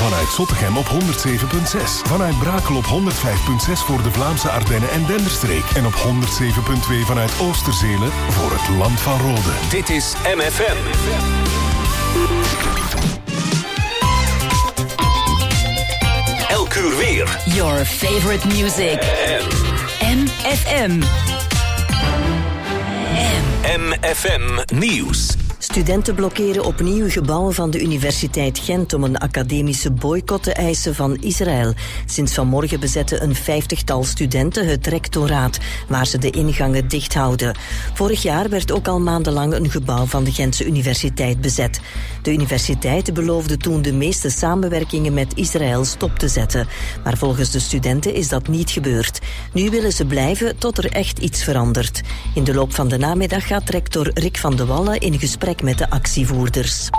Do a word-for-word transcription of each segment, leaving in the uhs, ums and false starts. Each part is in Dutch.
Vanuit Zottegem op honderd zeven komma zes. Vanuit Brakel op honderd vijf komma zes voor de Vlaamse Ardennen en Denderstreek. En op honderd zeven komma twee vanuit Oosterzelen voor het Land van Rode. Dit is M F M. Elk uur weer. Your favorite music. M F M. M F M Nieuws. Studenten blokkeren opnieuw gebouwen van de Universiteit Gent om een academische boycott te eisen van Israël. Sinds vanmorgen bezetten een vijftigtal studenten het rectoraat, waar ze de ingangen dicht houden. Vorig jaar werd ook al maandenlang een gebouw van de Gentse Universiteit bezet. De universiteit beloofde toen de meeste samenwerkingen met Israël stop te zetten. Maar volgens de studenten is dat niet gebeurd. Nu willen ze blijven tot er echt iets verandert. In de loop van de namiddag gaat rector Rick van de Wallen in gesprek met de actievoerders.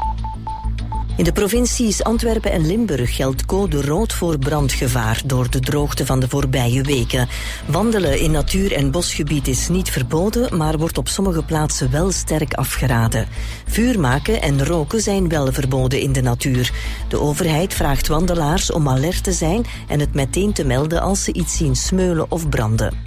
In de provincies Antwerpen en Limburg geldt code rood voor brandgevaar door de droogte van de voorbije weken. Wandelen in natuur- en bosgebied is niet verboden, maar wordt op sommige plaatsen wel sterk afgeraden. Vuur maken en roken zijn wel verboden in de natuur. De overheid vraagt wandelaars om alert te zijn en het meteen te melden als ze iets zien smeulen of branden.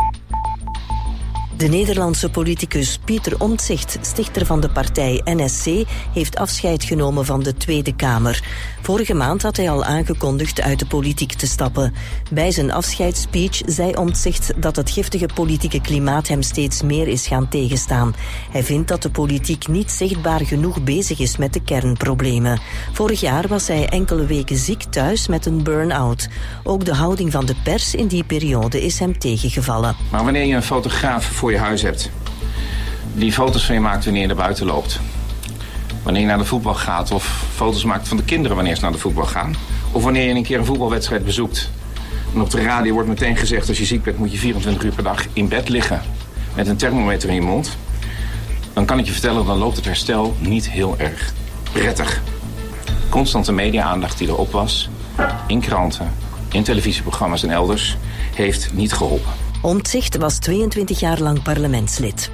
De Nederlandse politicus Pieter Omtzigt, stichter van de partij N S C, heeft afscheid genomen van de Tweede Kamer. Vorige maand had hij al aangekondigd uit de politiek te stappen. Bij zijn afscheidsspeech zei Omtzigt dat het giftige politieke klimaat hem steeds meer is gaan tegenstaan. Hij vindt dat de politiek niet zichtbaar genoeg bezig is met de kernproblemen. Vorig jaar was hij enkele weken ziek thuis met een burn-out. Ook de houding van de pers in die periode is hem tegengevallen. Maar wanneer je een fotograaf voor je huis hebt, die foto's van je maakt wanneer je naar buiten loopt, wanneer je naar de voetbal gaat of foto's maakt van de kinderen wanneer ze naar de voetbal gaan, of wanneer je een keer een voetbalwedstrijd bezoekt en op de radio wordt meteen gezegd als je ziek bent moet je vierentwintig uur per dag in bed liggen met een thermometer in je mond, dan kan ik je vertellen, dan loopt het herstel niet heel erg prettig. Constante media-aandacht die erop was, in kranten, in televisieprogramma's en elders, heeft niet geholpen. Omtzigt was tweeëntwintig jaar lang parlementslid.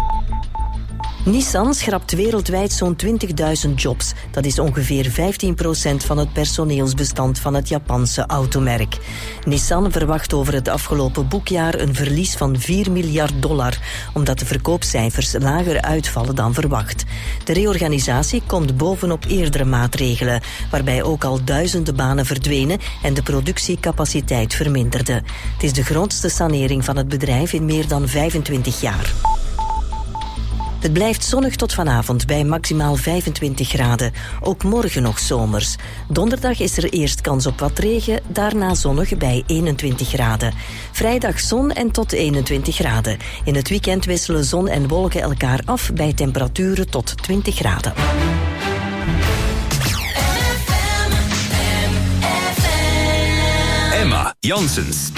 Nissan schrapt wereldwijd zo'n twintigduizend jobs. Dat is ongeveer vijftien procent van het personeelsbestand van het Japanse automerk. Nissan verwacht over het afgelopen boekjaar een verlies van vier miljard dollar, omdat de verkoopcijfers lager uitvallen dan verwacht. De reorganisatie komt bovenop eerdere maatregelen, waarbij ook al duizenden banen verdwenen en de productiecapaciteit verminderde. Het is de grootste sanering van het bedrijf in meer dan vijfentwintig jaar. Het blijft zonnig tot vanavond bij maximaal vijfentwintig graden. Ook morgen nog zomers. Donderdag is er eerst kans op wat regen, daarna zonnig bij eenentwintig graden. Vrijdag zon en tot eenentwintig graden. In het weekend wisselen zon en wolken elkaar af bij temperaturen tot twintig graden. Emma Janssens.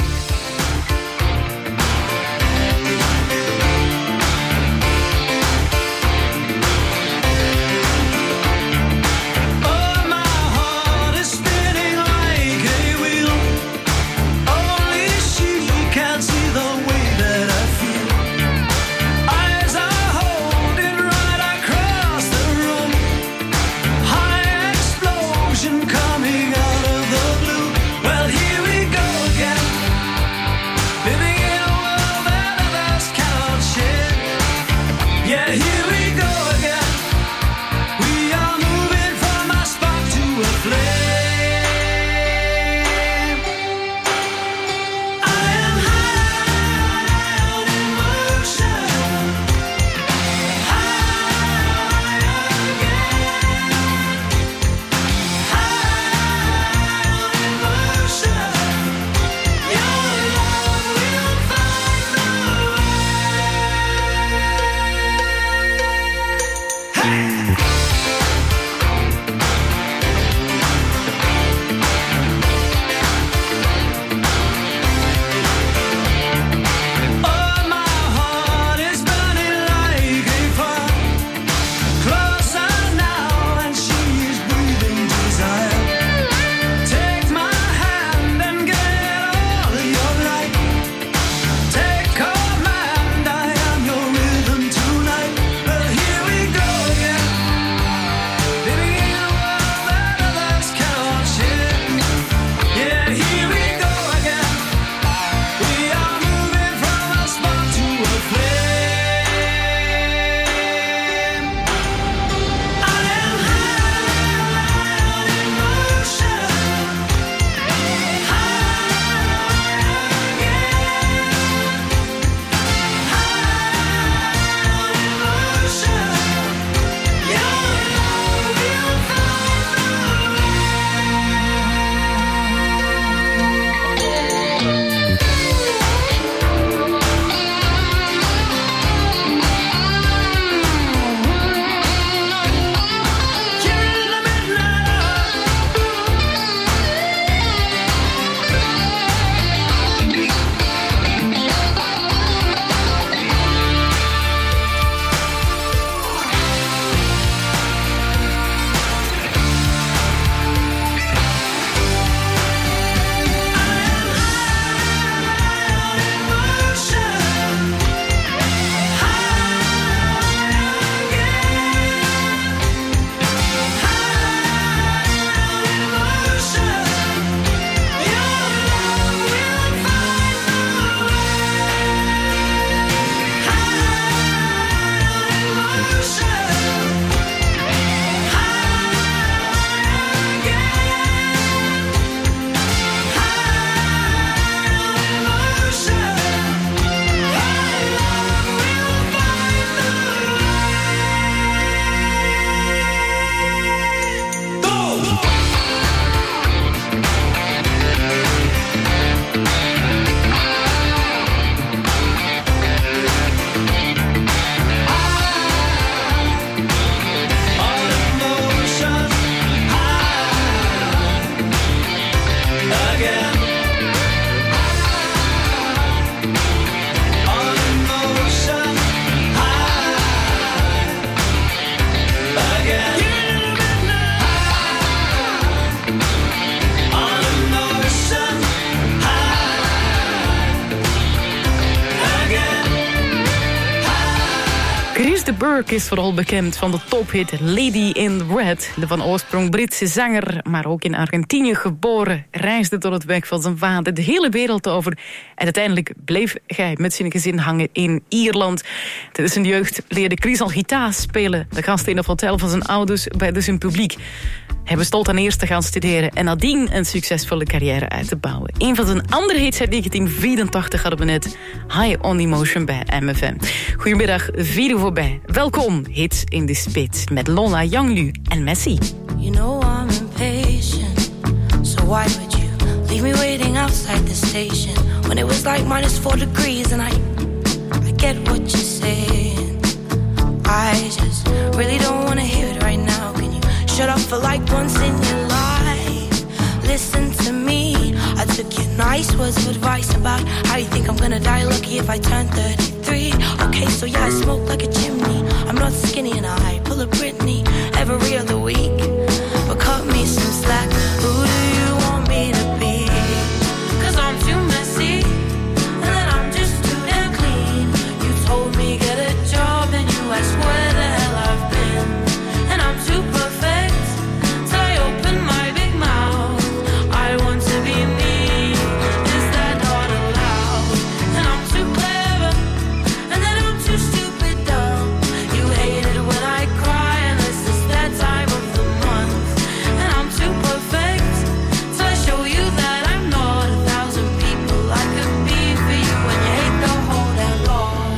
Burke is vooral bekend van de tophit Lady in Red. De van oorsprong Britse zanger, maar ook in Argentinië geboren, reisde door het werk van zijn vader de hele wereld over. En uiteindelijk bleef hij met zijn gezin hangen in Ierland. Tijdens zijn jeugd leerde Chris al gitaar spelen. De gast in het hotel van zijn ouders bij dus een publiek. Hij besloot dan eerst te gaan studeren en nadien een succesvolle carrière uit te bouwen. Een van zijn andere hits uit negentien vierentachtig hadden we net, High on Emotion bij M F M. Goedemiddag, vier uur voorbij. Welkom, Hits in de Spits met Lola Younglu en Messi. You know I'm impatient, so why would you leave me waiting outside the station when it was like minus four degrees and I, I get what you're saying. I just really don't want to hear it right now. Can you shut up for like once in your life? Listen to me. I took your nice words of advice about how you think I'm gonna die lucky if I turn thirty-three. Okay, so yeah, I smoke like a chimney. I'm not skinny and I pull a Britney every other week. But cut me some slack. Who do you want me to be? Cause I'm too messy and then I'm just too damn clean. You told me get a job and you asked where the hell I've been. And I'm too perfect till I open my big mouth. I want to be me. Is that not allowed? And I'm too clever and then I'm too stupid dumb. You hate it when I cry unless it's that time of the month. And I'm too perfect till I show you that I'm not a thousand people I could be for you. And you hate the whole damn lot.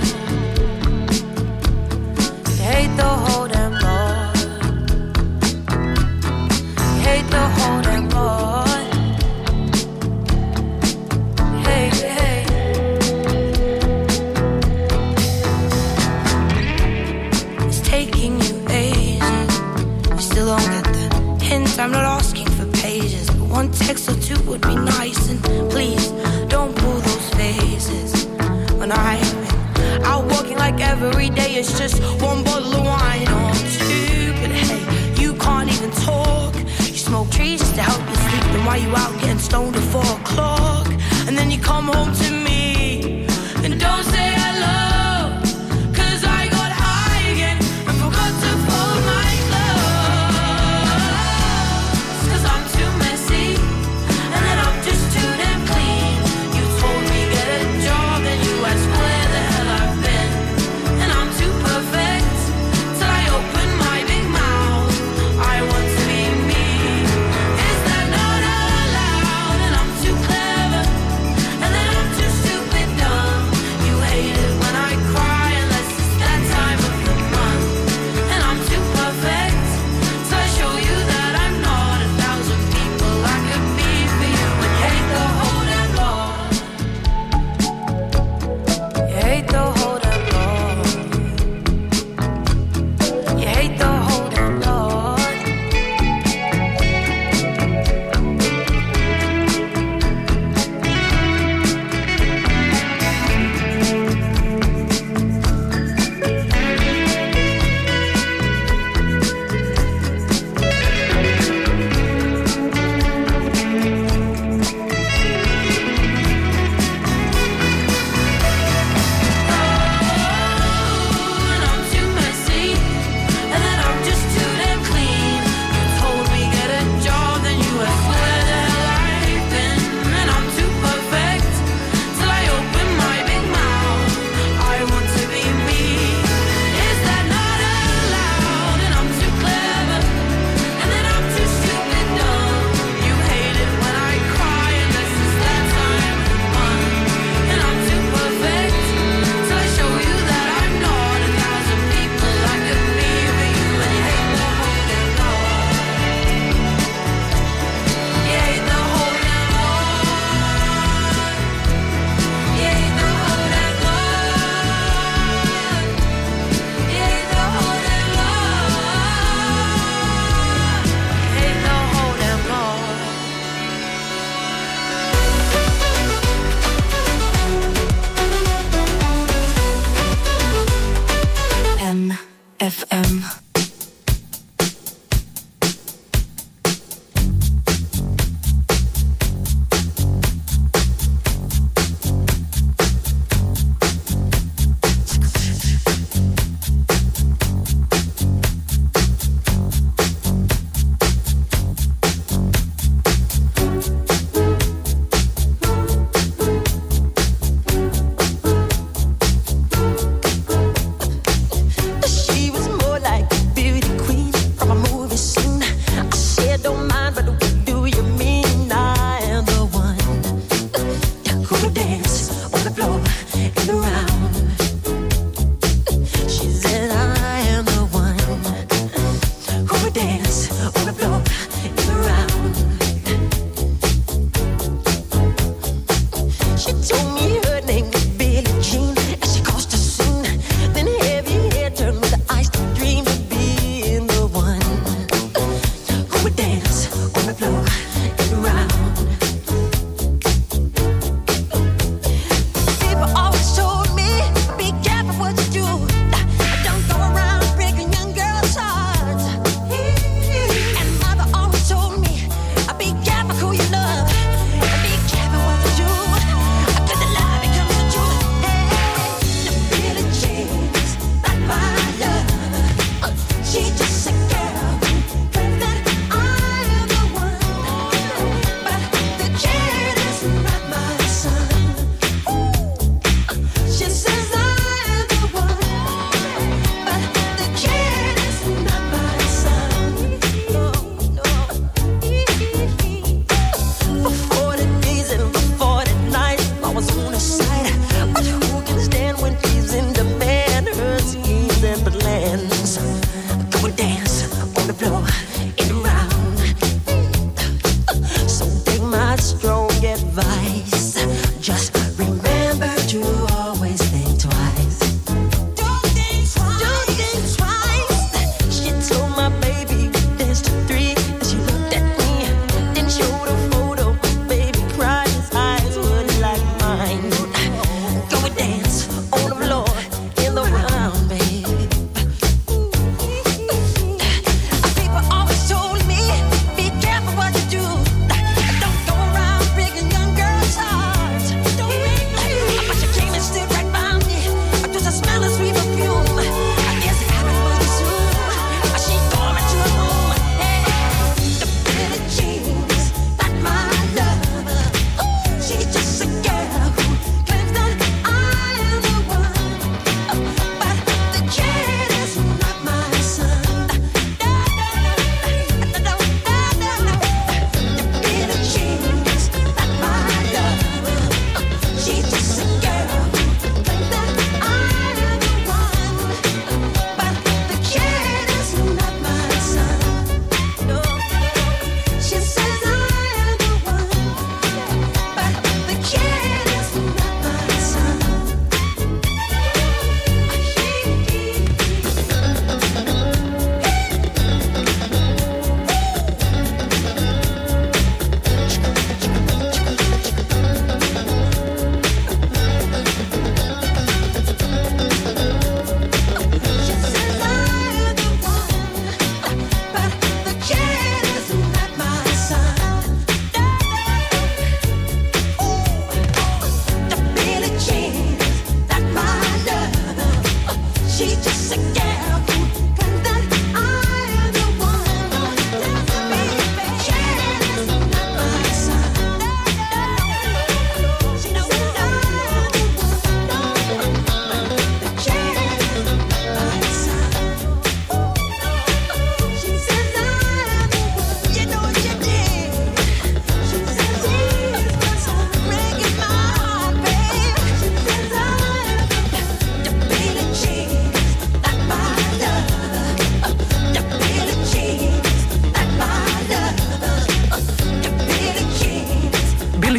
You hate the whole damn lot. You hate the whole damn lot. Hey, hey. It's taking you ages. You still don't get the hint. I'm not asking for pages, but one text or two would be nice. And please don't pull those faces when I've been out walking like every day. It's just one bottle of wine or two. But hey, you can't even talk. You smoke trees just to help you sleep. Then why you out getting stoned at four o'clock? And then you come home to me and don't say hello. Cause I got high again and forgot to fold my clothes. Cause I'm too messy and then I'm just too damn clean. You told me get a job and you asked where the hell I've been. And I'm too perfect till I open my big mouth. I want to be me. Is that not allowed? And I'm too clever and then I'm too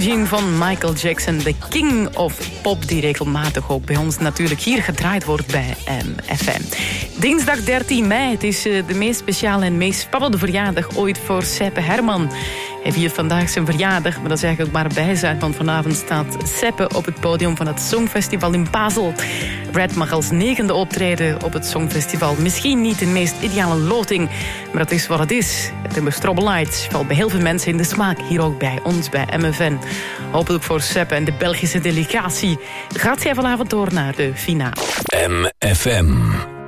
Gene van Michael Jackson, de King of Pop, die regelmatig ook bij ons natuurlijk hier gedraaid wordt bij M F M. Dinsdag dertien mei, het is de meest speciale en meest spannende verjaardag ooit voor Seppe Herman. Hij viert vandaag zijn verjaardag, maar dat is eigenlijk ook maar bijzaak, want vanavond staat Seppe op het podium van het Songfestival in Basel. Red mag als negende optreden op het Songfestival. Misschien niet de meest ideale loting, maar dat is wat het is. Het nummer Trouble Lights valt bij heel veel mensen in de smaak, hier ook bij ons, bij M F N. Hopelijk voor Seppe en de Belgische delegatie gaat zij vanavond door naar de finale. M F M.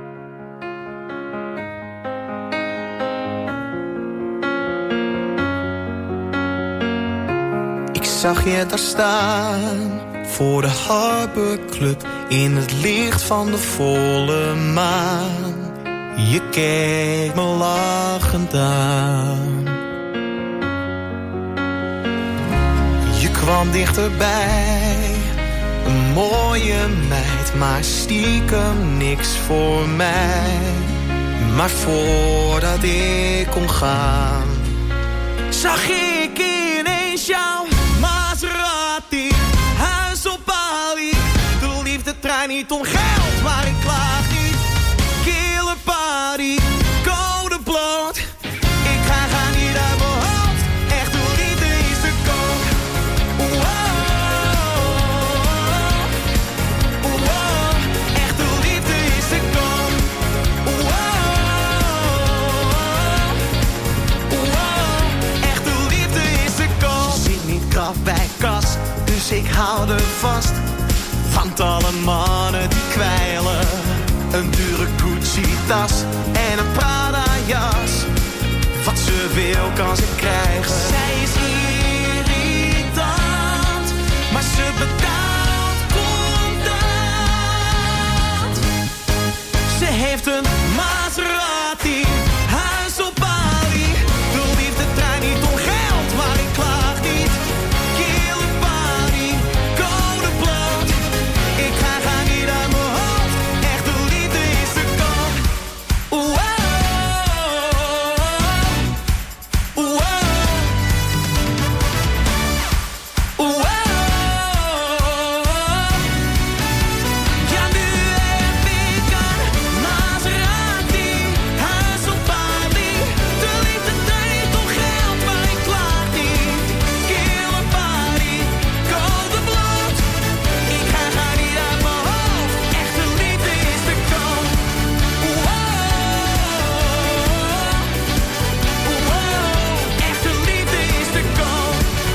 Ik zag je daar staan voor de Harbor Club in het licht van de volle maan. Je keek me lachend aan. Je kwam dichterbij, een mooie meid, maar stiekem niks voor mij. Maar voordat ik kon gaan, zag ik ineens jou. Maserati, huis op Bali. De liefde draait niet om geld, maar ik klaag niet. Killer party, code bloot. Ik ga, ga niet uit mijn hoofd. Echt de liefde is te koop. Wow, wow. Echt de liefde is te koop. Wow, wow. Echt de liefde is te koop. Je zit niet krap bij kas, dus ik hou er vast. Want alle mannen die kwijlen. Een dure Gucci-tas en een Prada-jas. Wat ze wil kan ze krijgen. Zij is irritant, maar ze betaalt contant. Ze heeft een Maserati, huis op Bali. De liefde draait niet om geld, maar ik klaag niet. Killer party, code bloot. Ik ga, ga niet uit mijn hoofd. Echt de liefde is te koop. Wow, wow, wow. Ja, nu heb ik een Maserati, huis op Bali. De liefde draait niet om geld, maar ik klaag niet. Killer party, code bloot. Ik ga, ga niet uit mijn hoofd. Echt de liefde is te koop. Wow, wow. Echt de liefde is te koop.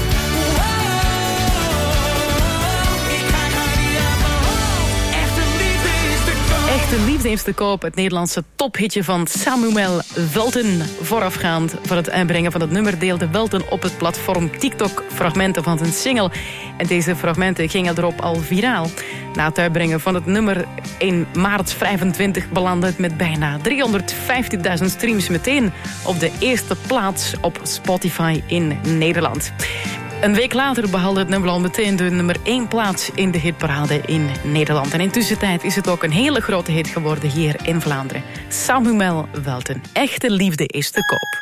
Wow, ik ga, ga niet uit mijn hoofd. Echt de liefde is te koop. Echte liefde is te koop, het Nederlandse tophitje van Samuel Welten. Voorafgaand van het uitbrengen van het nummer deelde Welten op het platform TikTok fragmenten van zijn single. En deze fragmenten gingen erop al viraal. Na het uitbrengen van het nummer in maart vijfentwintig belandde het met bijna driehonderdvijftigduizend streams meteen op de eerste plaats op Spotify in Nederland. Een week later behaalde het nummer al meteen de nummer één plaats in de hitparade in Nederland. En intussen tijd is het ook een hele grote hit geworden hier in Vlaanderen. Samuel Welten, echte liefde is te koop.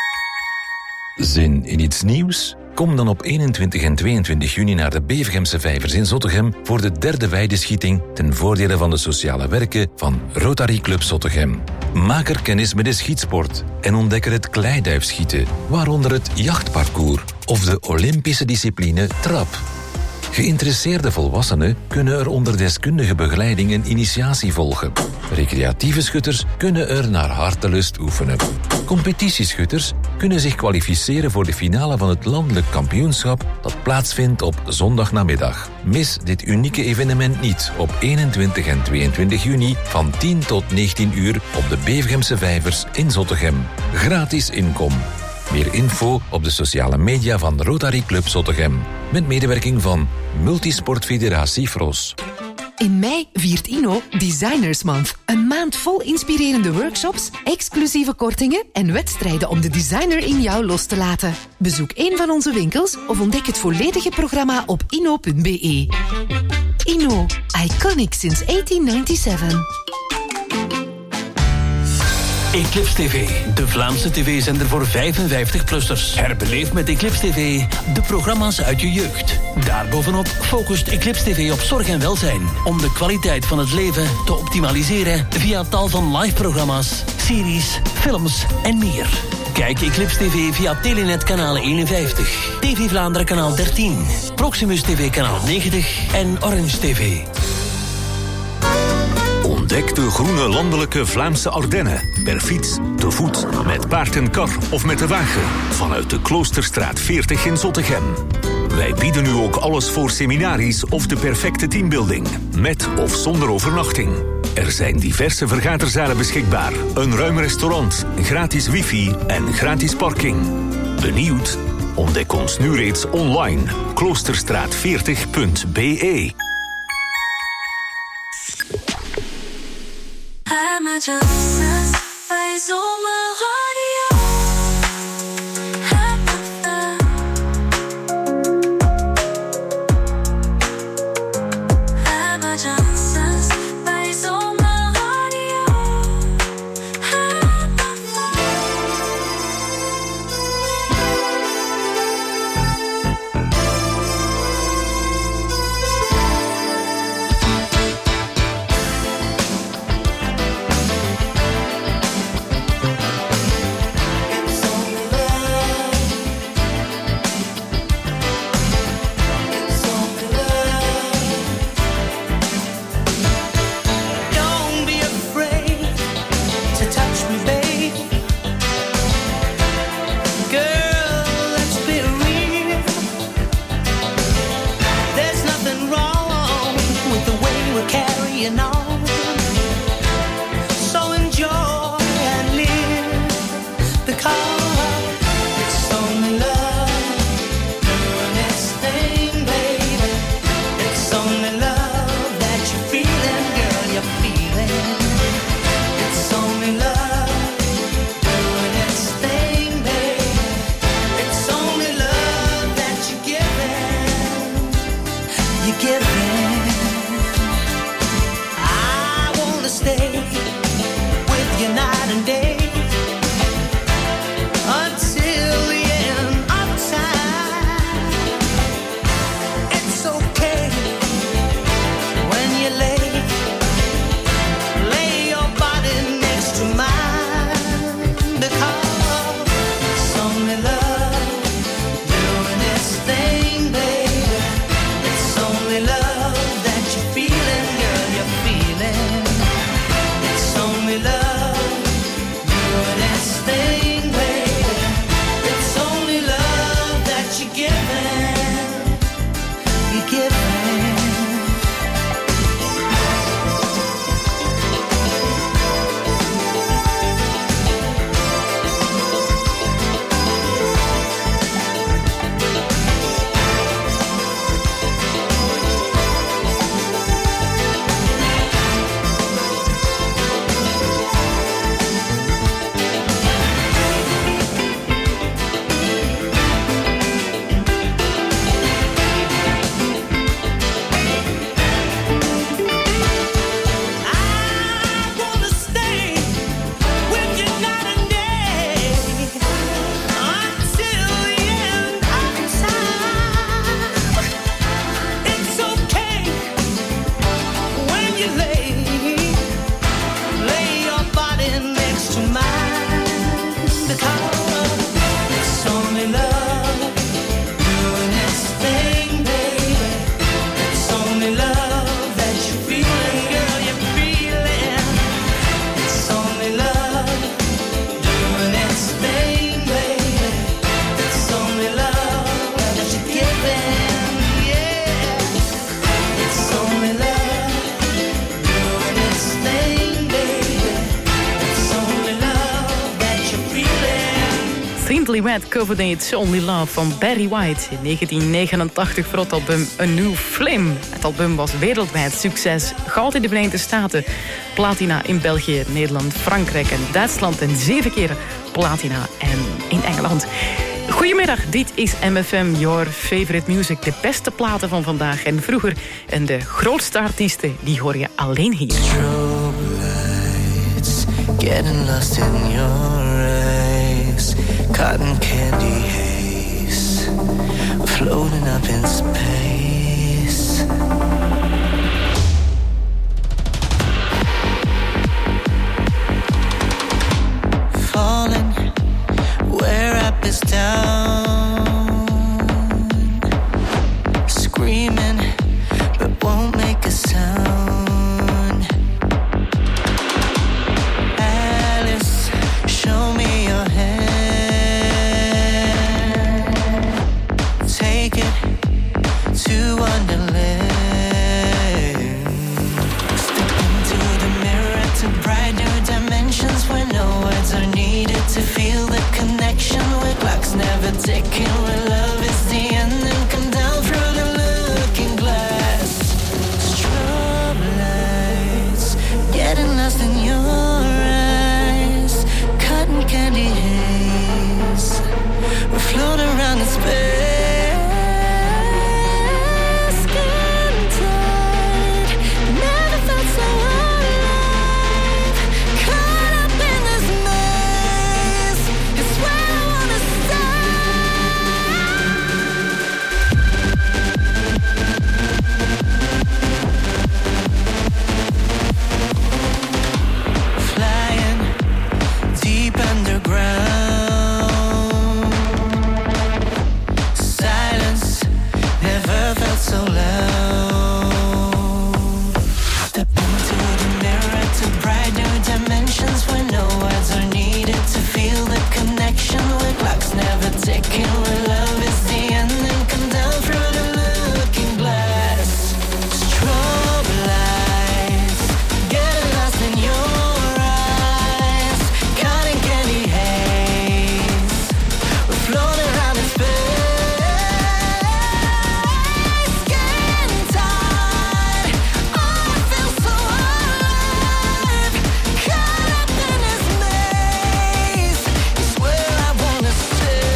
Zin in iets nieuws? Kom dan op eenentwintig en tweeëntwintig juni naar de Bevergemse Vijvers in Zottegem voor de derde weideschieting ten voordele van de sociale werken van Rotary Club Zottegem. Maak er kennis met de schietsport en ontdek er het kleiduifschieten, waaronder het jachtparcours of de Olympische discipline trap. Geïnteresseerde volwassenen kunnen er onder deskundige begeleiding een initiatie volgen. Recreatieve schutters kunnen er naar hartelust oefenen. Competitieschutters kunnen zich kwalificeren voor de finale van het landelijk kampioenschap dat plaatsvindt op zondagnamiddag. Mis dit unieke evenement niet op eenentwintig en tweeëntwintig juni van tien tot negentien uur op de Bevergemse Vijvers in Zottegem. Gratis inkom. Meer info op de sociale media van Rotary Club Zottegem. Met medewerking van Multisport Federatie Fros. In mei viert Inno Designers Month. Een maand vol inspirerende workshops, exclusieve kortingen en wedstrijden om de designer in jou los te laten. Bezoek een van onze winkels of ontdek het volledige programma op inno punt b e. Inno, iconic since eighteen ninety-seven. Eclipse T V, de Vlaamse tv-zender voor vijfenvijftig-plussers. Herbeleef met Eclipse T V de programma's uit je jeugd. Daarbovenop focust Eclipse T V op zorg en welzijn, om de kwaliteit van het leven te optimaliseren via tal van live-programma's, series, films en meer. Kijk Eclipse T V via Telenet kanaal eenenvijftig, T V Vlaanderen kanaal dertien, Proximus T V kanaal negentig en Orange T V. Ontdek de groene landelijke Vlaamse Ardennen. Per fiets, te voet, met paard en kar of met de wagen. Vanuit de Kloosterstraat veertig in Zottegem. Wij bieden u ook alles voor seminaries of de perfecte teambuilding. Met of zonder overnachting. Er zijn diverse vergaderzalen beschikbaar. Een ruim restaurant, gratis wifi en gratis parking. Benieuwd? Ontdek ons nu reeds online. kloosterstraat veertig punt b e. Simply Red coverde It's Only Love van Barry White in negentien negenentachtig voor het album A New Flame. Het album was wereldwijd succes. Goud in de Verenigde Staten, platina in België, Nederland, Frankrijk en Duitsland en zeven keer platina en in Engeland. Goedemiddag, dit is M F M, your favorite music. De beste platen van vandaag en vroeger. En de grootste artiesten, die hoor je alleen hier. Strobe lights getting lost in your eyes. Cotton candy haze, floating up in space. Falling where up is down, screaming but won't make a sound. Alice, show me your hand. Take it to Wonderland. Step into the mirror to bright new dimensions where no words are needed to feel the connection. Where clocks never ticking, where love is the end and come down through the looking glass. Strobe lights, getting lost in your eyes. Cotton candy haze, we float around in space. Skin tight, never felt so alive. Caught up in this maze, it's where I wanna flying deep underground. Silence never felt so loud. Step into the mirror to bright new dimensions where no words are needed to feel the connection. Where clocks never ticking, where love is the end and come down through the looking glass. Strobe lights, getting lost in your eyes. Cotton candy haze, we're floating around in space. Skin tight, oh, I feel so alive. Caught up in this maze, it's where I wanna stay.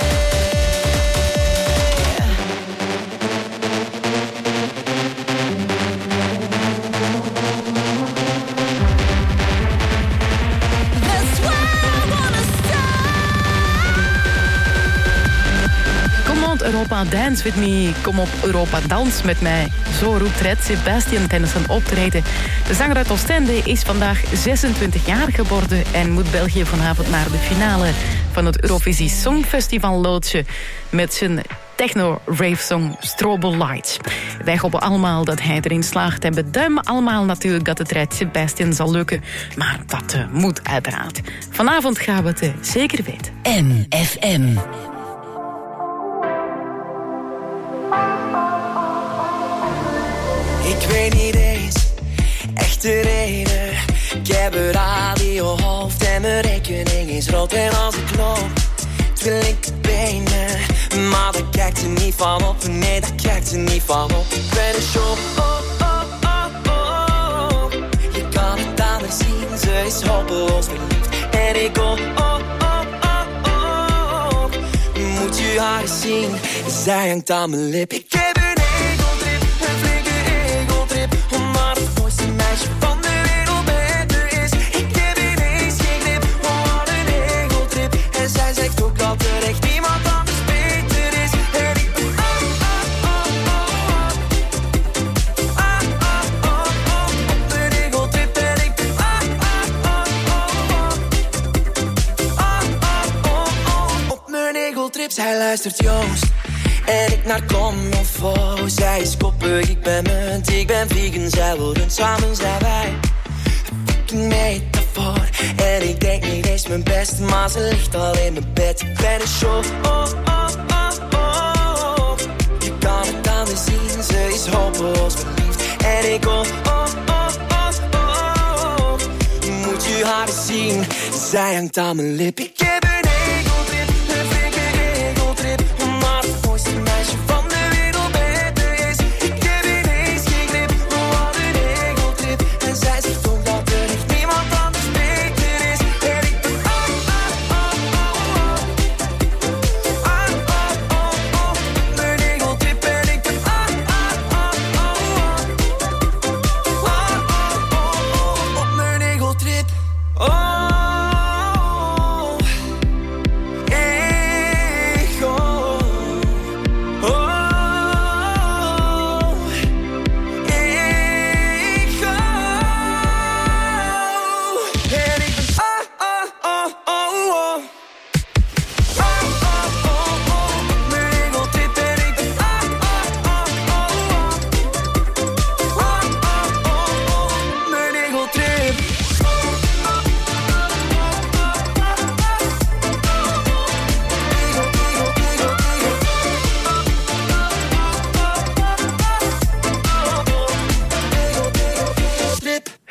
That's where I wanna Kom op Europa, dance with me. Kom op Europa, dans met mij. Zo roept Red Sebastian tijdens een optreden. De zanger uit Oostende is vandaag zesentwintig jaar geworden en moet België vanavond naar de finale van het Eurovisie Songfestival loodsen met zijn techno-rave-song Strobe Lights. Wij hopen allemaal dat hij erin slaagt en beduimen allemaal natuurlijk dat het Red Sebastian zal lukken. Maar dat uh, moet uiteraard. Vanavond gaan we het uh, zeker weten. M F M. Ik weet niet eens echt de reden. Ik heb een radiohoofd en mijn rekening is rood. En als ik loop, twee linkerbenen. Maar daar kijkt ze niet van op. Nee, daar kijkt ze niet van op. Ik ben een shop, oh, oh, oh, oh. Je kan het aan haar zien, ze is hopeloos verliefd. En ik oh, oh, oh, oh, oh. Moet je haar eens zien, zij hangt aan mijn lip. Ik heb een egotrip, een flinke egotrip. Omdat het mooiste meisje van de wereld met me is. Ik heb ineens geen grip, oh wat een egotrip. En zij zegt ook dat er echt niemand anders beter is. En ik ben oh, oh, oh, oh, oh. Ah, oh, oh, oh. Op een egotrip en ik ben ah, ah, oh, oh, oh. Ah, oh, oh, oh. Op mijn egotrip, zij luistert Joost. En ik naar Comofo. Zij is koppig, ik ben munt, ik ben vegan. Zij wil rund, samen zijn wij een metafoor. En ik denk niet eens mijn best, maar ze ligt al in mijn bed. Ik ben een show, oh, oh, oh, oh. Je kan het aan me zien, ze is hopeloos verliefd. En ik oh, oh, oh, oh, oh. Moet je haar eens zien, zij hangt aan mijn lip. Ik heb een egotrip, een flinke egotrip. Maar het mooiste meisje van de wereld met me is. Ik heb ineens geen grip, wat een egotrip. En zij zegt ook dat er echt niemand anders beter is. En ik ben ah, ah, oh, oh, oh. Ah, oh, oh, oh. Mijn egotrip en ik ben ah, ah, oh, oh, oh. Ah, oh, oh, oh. Op mijn egotrip. Oh.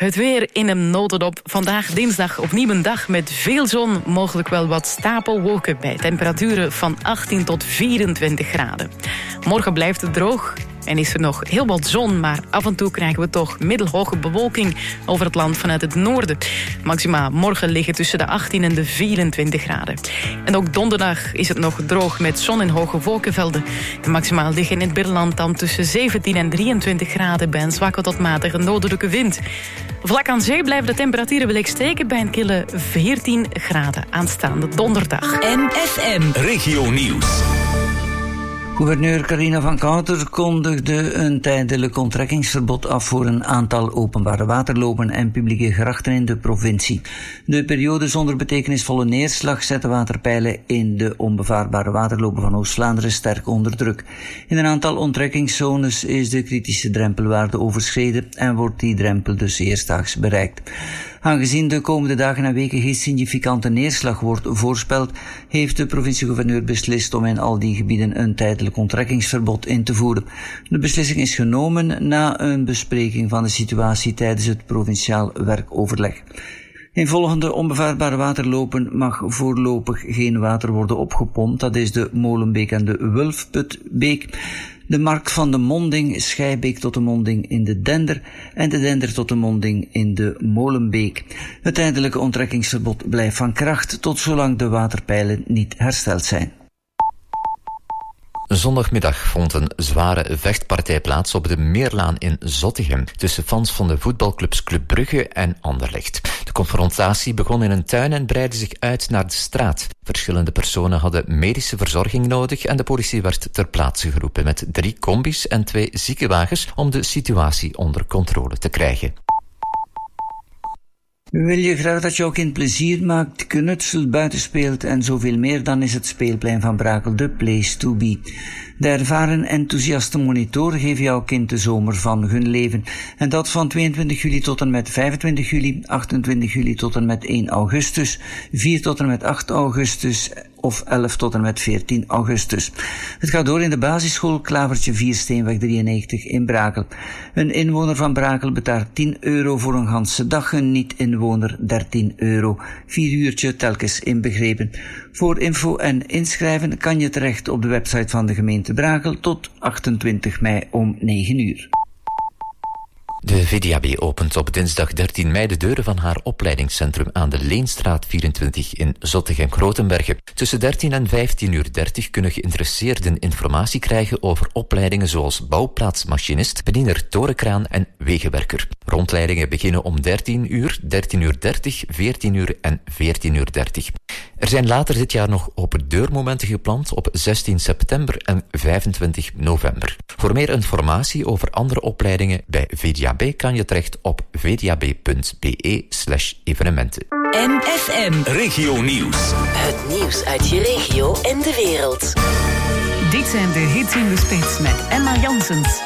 Het weer in een notendop. Vandaag dinsdag opnieuw een dag met veel zon. Mogelijk wel wat stapelwolken bij temperaturen van achttien tot vierentwintig graden. Morgen blijft het droog en is er nog heel wat zon, maar af en toe krijgen we toch middelhoge bewolking over het land vanuit het noorden. Maxima morgen liggen tussen de achttien en de vierentwintig graden. En ook donderdag is het nog droog met zon en hoge wolkenvelden. De maximaal liggen in het binnenland dan tussen zeventien en drieëntwintig graden bij een zwakke tot matige noordelijke wind. Vlak aan zee blijven de temperaturen wel steken bij een kille veertien graden aanstaande donderdag. M F M Regio Nieuws. Gouverneur Carina van Kouter kondigde een tijdelijk onttrekkingsverbod af voor een aantal openbare waterlopen en publieke grachten in de provincie. De periode zonder betekenisvolle neerslag zet de waterpeilen in de onbevaarbare waterlopen van Oost-Vlaanderen sterk onder druk. In een aantal onttrekkingszones is de kritische drempelwaarde overschreden en wordt die drempel dus eerstdaags bereikt. Aangezien de komende dagen en weken geen significante neerslag wordt voorspeld, heeft de provincie-gouverneur beslist om in al die gebieden een tijdelijk onttrekkingsverbod in te voeren. De beslissing is genomen na een bespreking van de situatie tijdens het provinciaal werkoverleg. In volgende onbevaarbare waterlopen mag voorlopig geen water worden opgepompt. Dat is de Molenbeek en de Wulfputbeek, de markt van de Monding, Schijbeek tot de Monding in de Dender en de Dender tot de Monding in de Molenbeek. Het tijdelijke onttrekkingsverbod blijft van kracht tot zolang de waterpeilen niet hersteld zijn. Zondagmiddag vond een zware vechtpartij plaats op de Meerlaan in Zottegem tussen fans van de voetbalclubs Club Brugge en Anderlecht. De confrontatie begon in een tuin en breidde zich uit naar de straat. Verschillende personen hadden medische verzorging nodig en de politie werd ter plaatse geroepen met drie combis en twee ziekenwagens om de situatie onder controle te krijgen. Wil je graag dat jouw kind plezier maakt, knutselt, buiten speelt en zoveel meer, dan is het speelplein van Brakel de place to be. De ervaren enthousiaste monitoren geven jouw kind de zomer van hun leven. En dat van tweeëntwintig juli tot en met vijfentwintig juli, achtentwintig juli tot en met één augustus, vier tot en met acht augustus of elf tot en met veertien augustus. Het gaat door in de basisschool Klavertje vier Steenweg drieënnegentig in Brakel. Een inwoner van Brakel betaalt tien euro voor een ganse dag, een niet-inwoner dertien euro. Vier uurtje telkens inbegrepen. Voor info en inschrijven kan je terecht op de website van de gemeente Brakel tot achtentwintig mei om negen uur. De V D A B opent op dinsdag dertien mei de deuren van haar opleidingscentrum aan de Leenstraat vierentwintig in Zottegem-Grotenbergen. Tussen dertien en vijftien uur dertig kunnen geïnteresseerden informatie krijgen over opleidingen zoals bouwplaatsmachinist, bediener torenkraan en wegenwerker. Rondleidingen beginnen om dertien uur, dertien uur dertig, veertien uur en veertien uur dertig. Er zijn later dit jaar nog open deurmomenten gepland op zestien september en vijfentwintig november. Voor meer informatie over andere opleidingen bij V D A B kan je terecht op vdab.be slash evenementen. M F M Regio Nieuws. Het nieuws uit je regio en de wereld. Dit zijn de hits in de spits met Emma Janssens.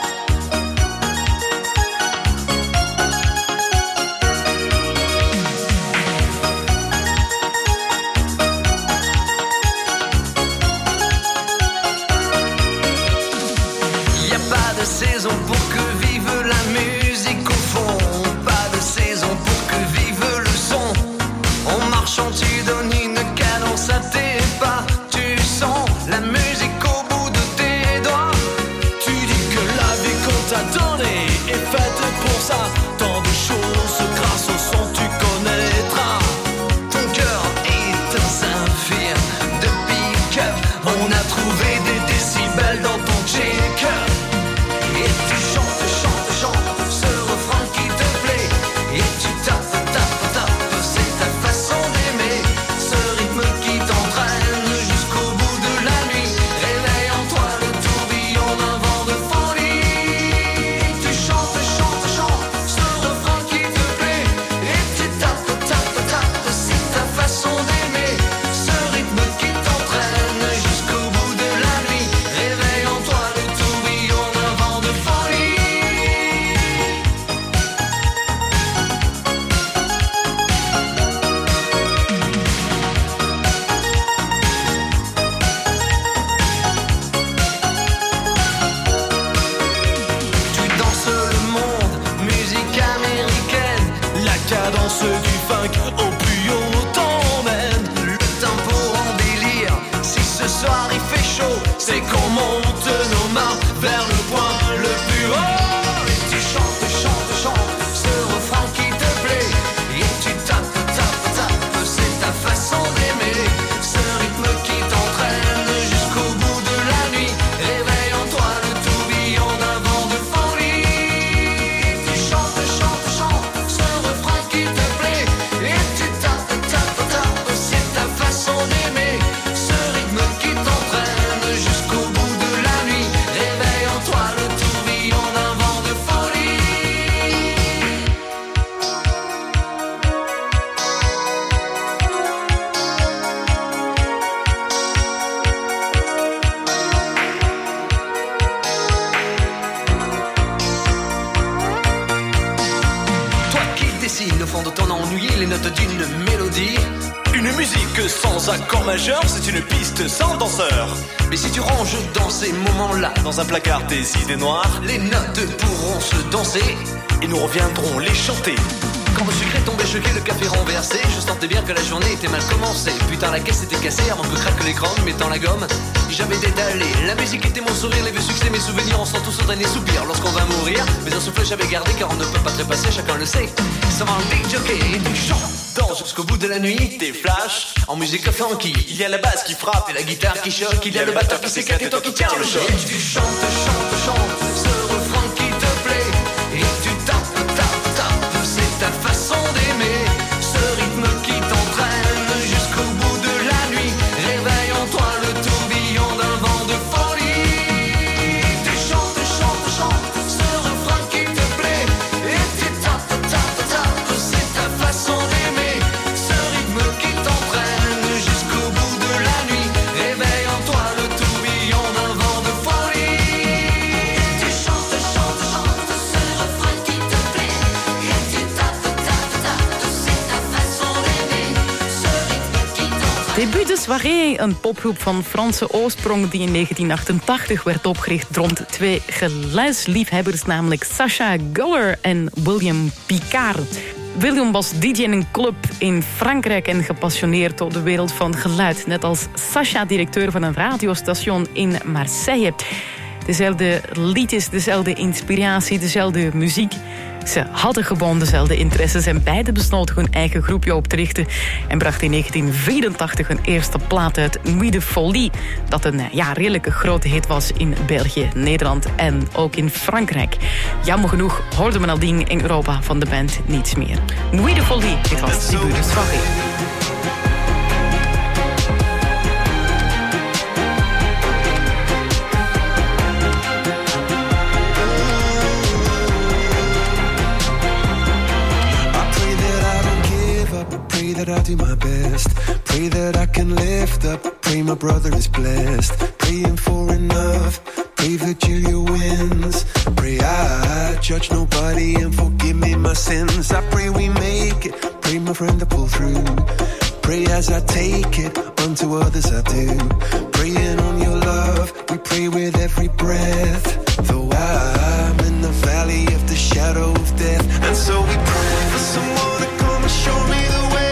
Saison pour que vive la musique au fond, pas de saison pour que vive le son. En marchant tu donnes une cadence à tes pas, tu sens la musique au bout de tes doigts. Tu dis que la vie les notes d'une mélodie. Une musique sans accord majeur, c'est une piste sans danseur. Mais si tu ranges dans ces moments-là, dans un placard tes idées noires, les notes pourront se danser et nous reviendrons les chanter. Quand le sucre est tombé choqué, le café renversé, je sentais bien que la journée était mal commencée. Putain, la caisse était cassée avant que craque l'écran, mettant la gomme, j'avais détalé. La musique était mon sourire, les vieux succès, mes souvenirs, on sent tous autant des soupirs lorsqu'on va mourir. Mais un souffle j'avais gardé car on ne peut pas trépasser, chacun le sait. Ça va un big jockey et tu chantes, danses jusqu'au bout de la nuit, t'es flash en musique funky. Il y a la basse qui frappe et la guitare qui choque, il y a le batteur qui s'éclate et toi qui tiens le choc. Et tu chantes, chantes, chantes, ce refrain qui te plaît, et tu tapes, tapes, tapes, c'est ta façon d'aimer, ce rythme qui t'entraîne jusqu'au bout de la nuit. Réveille en toi le tourbillon d'un vent de folie. Tu chantes, chantes, chantes, ce refrain qui te plaît, et tu tapes, tapes, tapes, c'est ta façon d'aimer, ce rythme qui t'entraîne jusqu'au bout de la nuit. Réveille en toi le tourbillon d'un vent de folie. Tu chantes, chantes, chantes, ce refrain qui te plaît, et tu tapes, tapes, tapes, c'est ta façon d'aimer, ce rythme qui t'entraîne. Debut de Soirée, een popgroep van Franse oorsprong die in negentien achtentachtig werd opgericht rond twee geluidsliefhebbers, namelijk Sacha Guller en William Picard. William was D J in een club in Frankrijk en gepassioneerd door de wereld van geluid. Net als Sacha, directeur van een radiostation in Marseille. Dezelfde liedjes, dezelfde inspiratie, dezelfde muziek. Ze hadden gewoon dezelfde interesses en beiden besloten hun eigen groepje op te richten en brachten in negentien vierentachtig hun eerste plaat uit, Nuit de Folie, dat een ja, redelijke grote hit was in België, Nederland en ook in Frankrijk. Jammer genoeg hoorde men al ding in Europa van de band niets meer. Nuit de Folie, dit was de debuut de Soirée. That I do my best, pray that I can lift up, pray my brother is blessed, praying for enough, pray Virgilia wins, pray I judge nobody and forgive me my sins, I pray we make it, pray my friend to pull through, pray as I take it, unto others I do, praying on your love, we pray with every breath, though I'm in the valley of the shadow of death, and so we pray for someone to come and show me the way.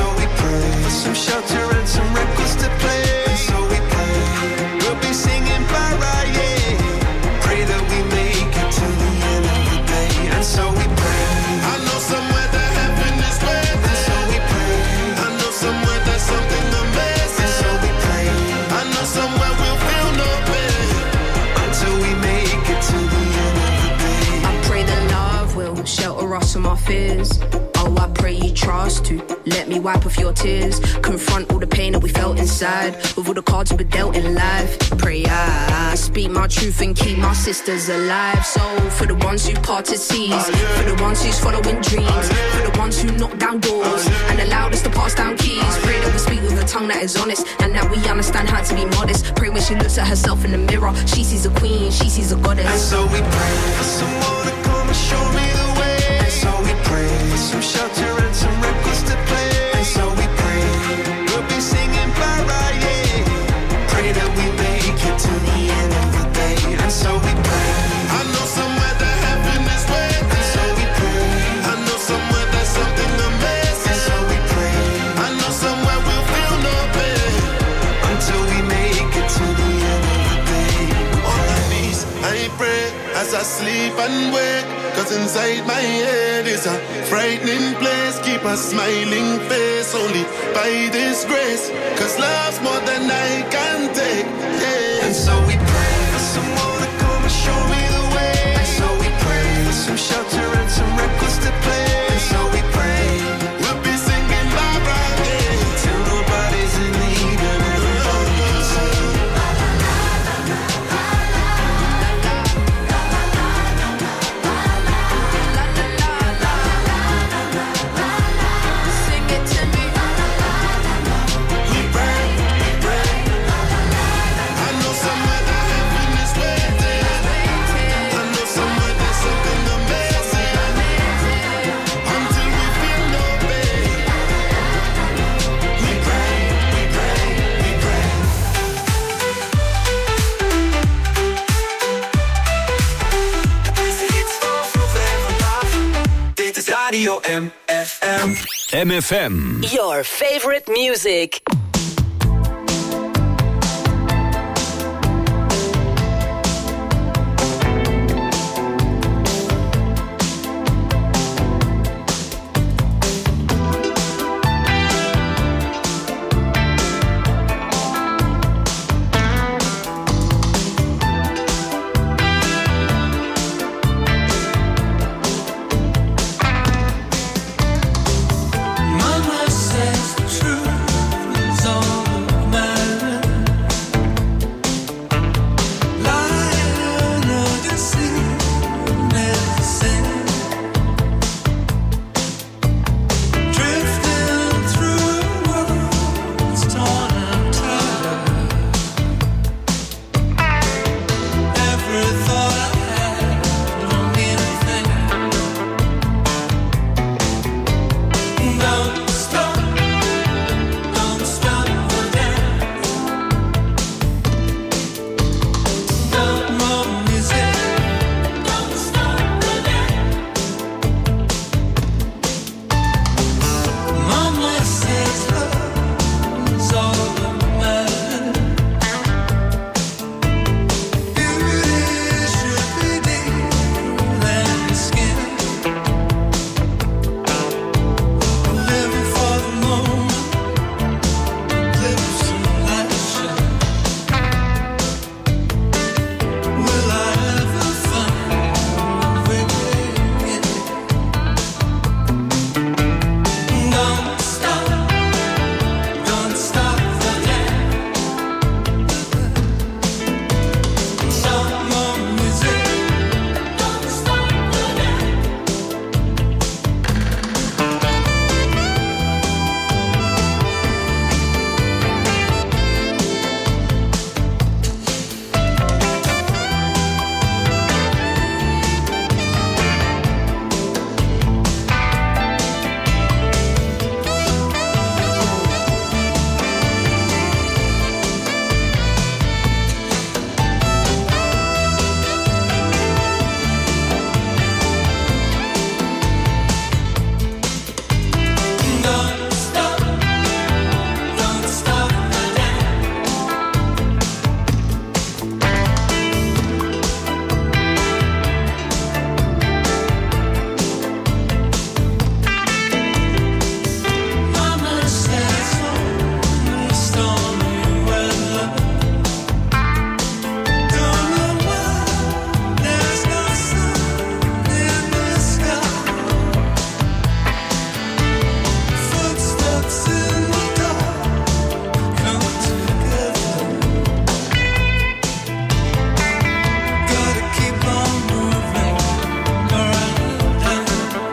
For some shelter and some records to play. And so we pray, we'll be singing bye-bye, yeah. Pray that we make it to the end of the day. And so we pray, I know somewhere that heaven is waiting. And so we pray, I know somewhere there's something amazing. And so we pray, I know somewhere we'll feel no pain until we make it to the end of the day. I pray that love will shelter us from our fears. Oh, I pray you trust to let me wipe off your tears. Confront all the pain that we felt inside with all the cards we were dealt in life. Pray I speak my truth and keep my sisters alive. So for the ones who parted seas, for the ones who's following dreams, for the ones who knock down doors and allowed us to pass down keys. Pray that we speak with a tongue that is honest and that we understand how to be modest. Pray when she looks at herself in the mirror, she sees a queen, she sees a goddess. And so we pray for someone to come and show me the way. And so we pray for some shelter and some records to play. And so we pray, we'll be singing bye-bye, yeah. Pray that we make it to the end of the day. And so we pray, I know somewhere that heaven is waiting. And so we pray, I know somewhere there's something amazing. And so we pray, I know somewhere we'll feel no pain until we make it to the end of the day. On my knees, I pray as I sleep and wake. Cause inside my head is a frightening place. Keep a smiling face only by this grace. Cause love's more than I can take, yeah. And so we pray for someone to come and show me the way. And so we pray for some shelter and some records to play. And so we pray, we'll be singing bye-bye, yeah. Till nobody's in need and everybody can sing. Radio M F M. M F M. Your favorite music. Mama says the truth is all that matters. Lying or deceiving is the same. Drifting through worlds torn and tattered. Every thought I had don't mean a thing. Don't stop, don't stop the dance. Don't more music, don't stop the dance. Mama says love is all that matters. Beauty should be deeper than the skin. Living for the moment, lips and passion. Will I ever find within? Don't stop, don't stop the dance. Some more music, don't stop the dance. Don't stop, don't stop the dance. Mama says only stormy weather. Don't know why there's no sun in the sky. Footsteps in the dark come together. Gotta keep on moving around and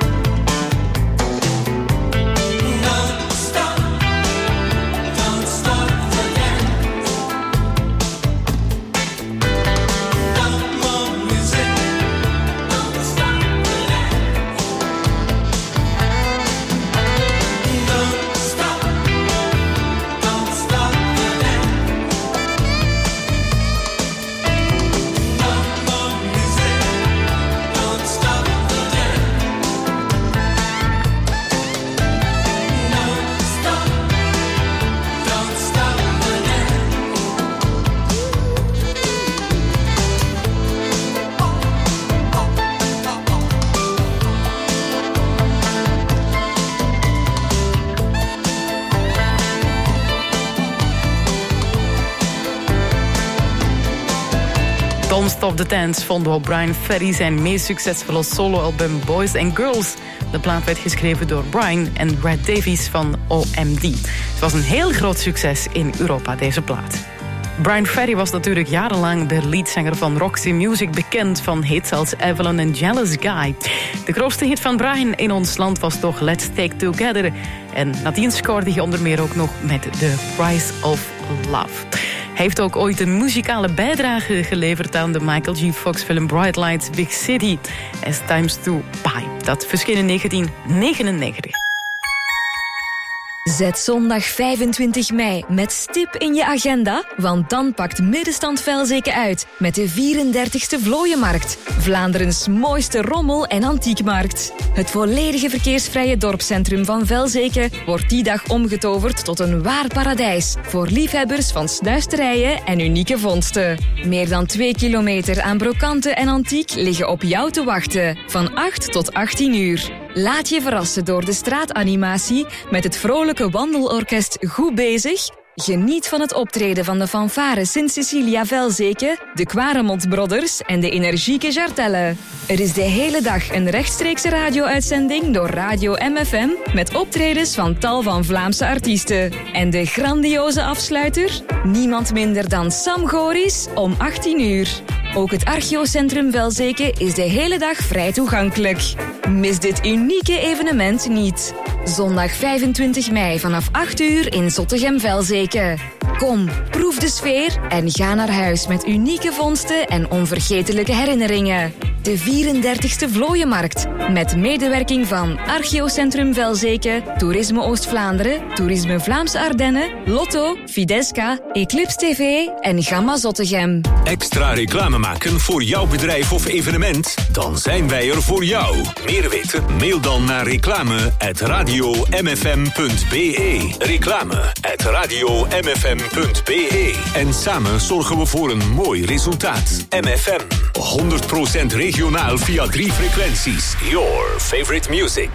don't stop, don't stop the dance. Don't more music, don't stop the dance. Don't stop, don't stop the dance. No more music, don't stop the dance. Don't stop, don't stop the Don't Stop the Dance vonden we op Brian Ferry zijn meest succesvolle soloalbum Boys and Girls. De plaat werd geschreven door Brian en Brad Davies van O M D. Het was een heel groot succes in Europa, deze plaat. Brian Ferry was natuurlijk jarenlang de leadzanger van Roxy Music, bekend van hits als Avalon en Jealous Guy. De grootste hit van Brian in ons land was toch Let's Stay Together. En nadien scoorde hij onder meer ook nog met The Price of Love. Hij heeft ook ooit een muzikale bijdrage geleverd aan de Michael J. Fox film Bright Lights Big City, As Times Go By. Dat verscheen in negentien negenennegentig. Zet zondag vijfentwintig mei met stip in je agenda, want dan pakt Middenstand Velzeke uit met de vierendertigste Vlooienmarkt. Vlaanderens mooiste rommel- en antiekmarkt. Het volledige verkeersvrije dorpscentrum van Velzeke wordt die dag omgetoverd tot een waar paradijs voor liefhebbers van snuisterijen en unieke vondsten. Meer dan twee kilometer aan brokanten en antiek liggen op jou te wachten, van acht tot achttien uur. Laat je verrassen door de straatanimatie met het vrolijke wandelorkest Goed Bezig. Geniet van het optreden van de fanfare Sint-Cecilia Velzeke, de Quaremont Brothers en de energieke Jartelle. Er is de hele dag een rechtstreekse radio-uitzending door Radio M F M met optredens van tal van Vlaamse artiesten. En de grandioze afsluiter? Niemand minder dan Sam Goris om achttien uur. Ook het Archeocentrum Velzeke is de hele dag vrij toegankelijk. Mis dit unieke evenement niet. Zondag vijfentwintig mei vanaf acht uur in Zottegem-Velzeke. Kom, proef de sfeer en ga naar huis met unieke vondsten en onvergetelijke herinneringen. De vierendertigste Vlooienmarkt. Met medewerking van Archeocentrum Velzeke, Toerisme Oost-Vlaanderen, Toerisme Vlaamse Ardennen, Lotto, Fidesca, Eclipse T V en Gamma Zottegem. Extra reclame maken voor jouw bedrijf of evenement? Dan zijn wij er voor jou. Meer weten? Mail dan naar reclame at radio m f m punt b e. Reclame at radio m f m punt b e. En samen zorgen we voor een mooi resultaat. M F M, honderd procent regionaal via drie frequenties. Your favorite music.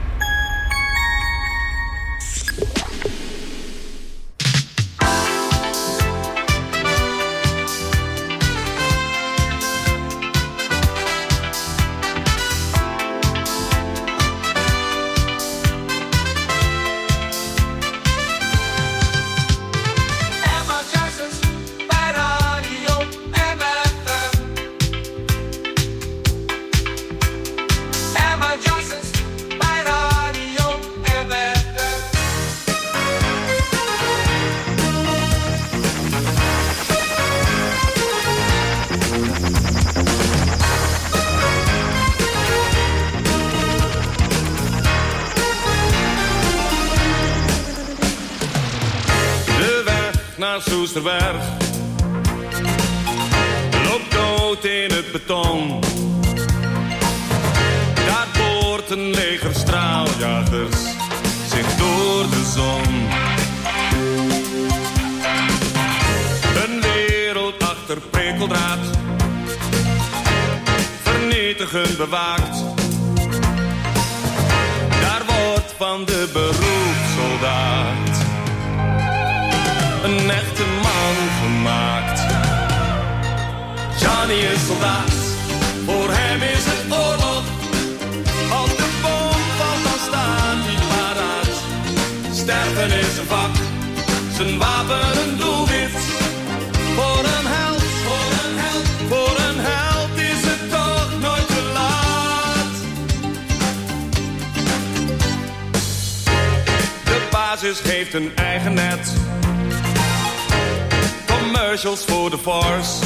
Soesterberg loopt dood in het beton. Daar boort een leger straaljagers zich door de zon. Een wereld achter prikkeldraad, vernietigend bewaakt. Daar wordt van de beroepssoldaat een echte man gemaakt. Johnny is soldaat, voor hem is het oorlog. Als de bom valt, dan staat hij paraat. Sterven is een vak, zijn wapen een doelwit. Voor een held, voor een held, voor een held is het toch nooit te laat. De basis heeft een eigen net. Commercials voor de Force.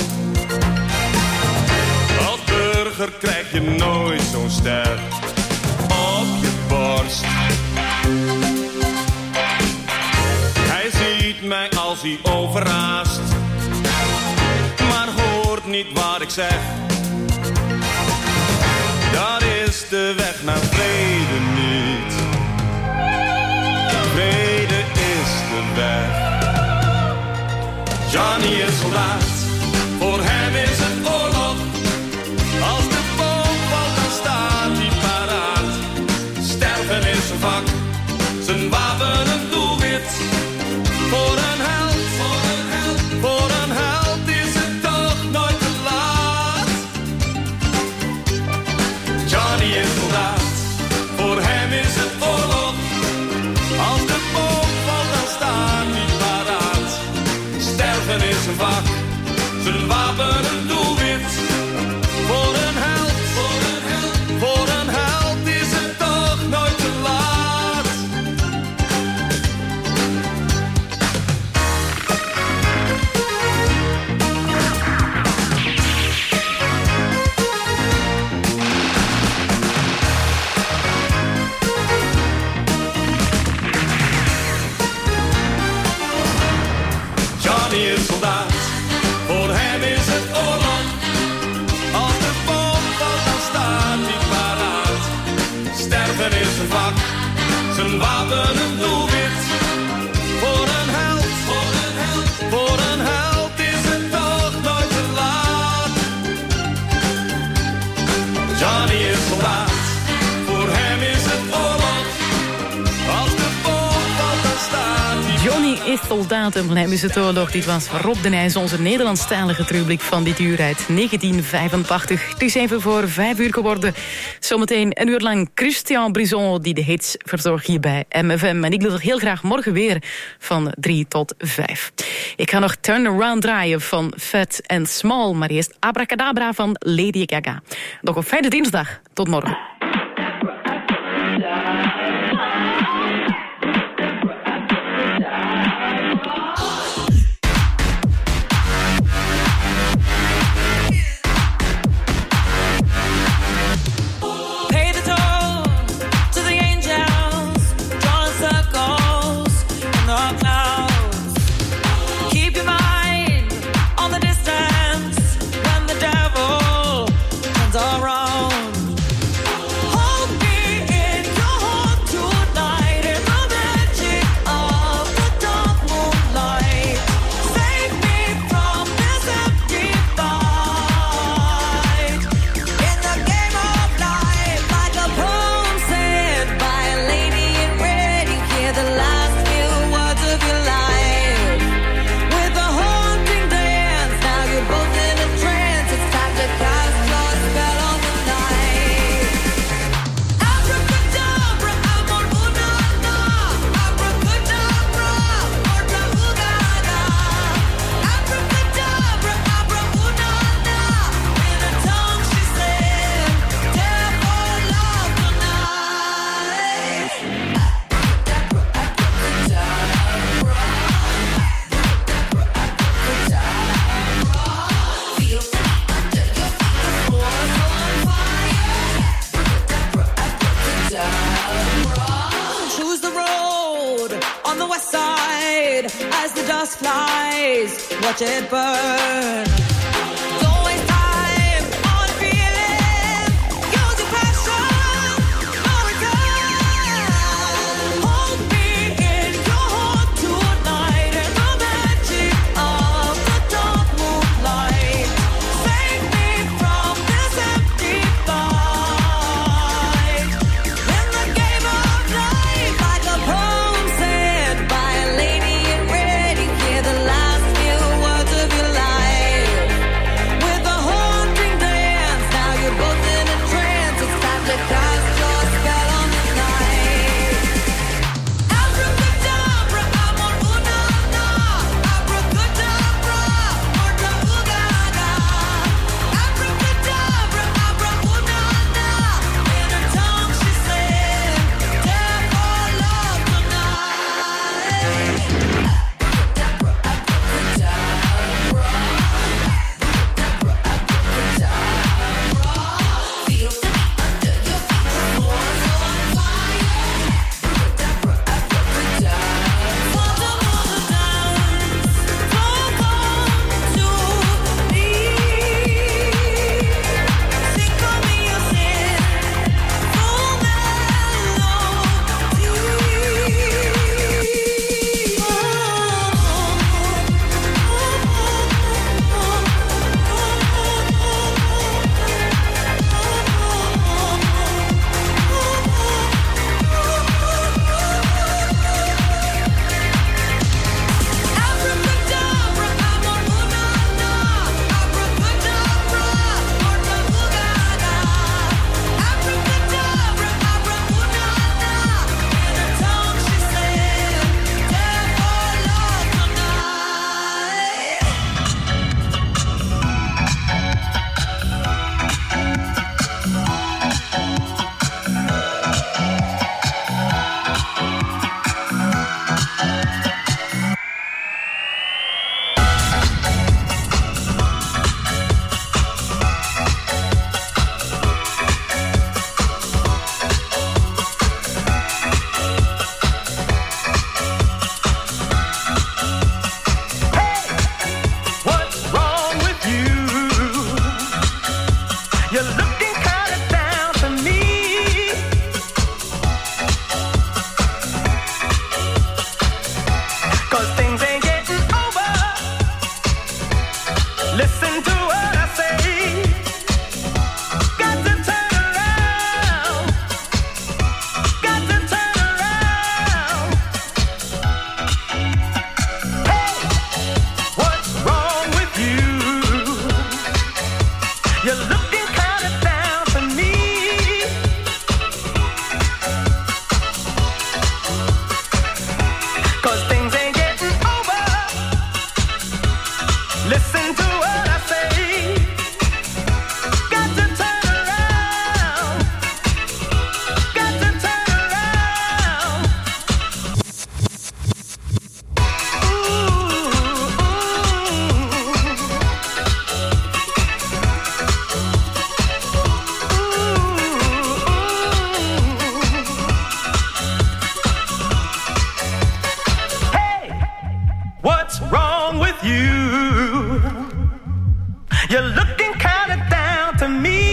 Als burger krijg je nooit zo'n ster op je borst. Hij ziet mij als hij overraast, maar hoort niet wat ik zeg. Dat is de weg naar vrede niet. Vrede is de weg. Johnny is soldaat, voor hem is het oorlog. Als de bom valt, dan staat hij paraat. Sterven is zijn vak, zijn wapen een doelwit. Voor een held, voor een held, voor een held is het toch nooit te laat. Johnny is soldaat, voor hem zijn wapen een doelwit. Voor een held, voor een held, voor een held is het toch nooit te laat. Johnny is soldaat, voor hem is het oorlog. Als de bom valt, dan staat hij. Johnny is soldaat en voor hem is het oorlog. Dit was Rob de Nijs, onze Nederlandstalige rubriek van dit uur uit negentien vijfentachtig. Het is even voor vijf uur geworden. Zometeen een uur lang Christian Brison die de hits verzorgt hier bij M F M. En ik doe dat heel graag morgen weer van drie tot vijf. Ik ga nog Turn Around draaien van Fat and Small, maar eerst Abracadabra van Lady Gaga. Nog een fijne dinsdag. Tot morgen. Watch it burn. Don't waste time on feeling. Use your passion. No return. Hold me in your heart tonight in the magic of the dark moonlight. Save me from this empty fight. In the game of life, like a poem said by a lady in red, you hear the last words of your life. kinda down to me. Cause things ain't getting over. Listen to what I say. Got to turn around. Got to turn around. What's wrong with you? You're looking kinda down to me.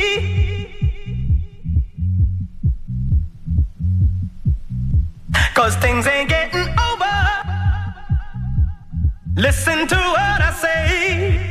Cause things ain't getting over. Listen to what I say.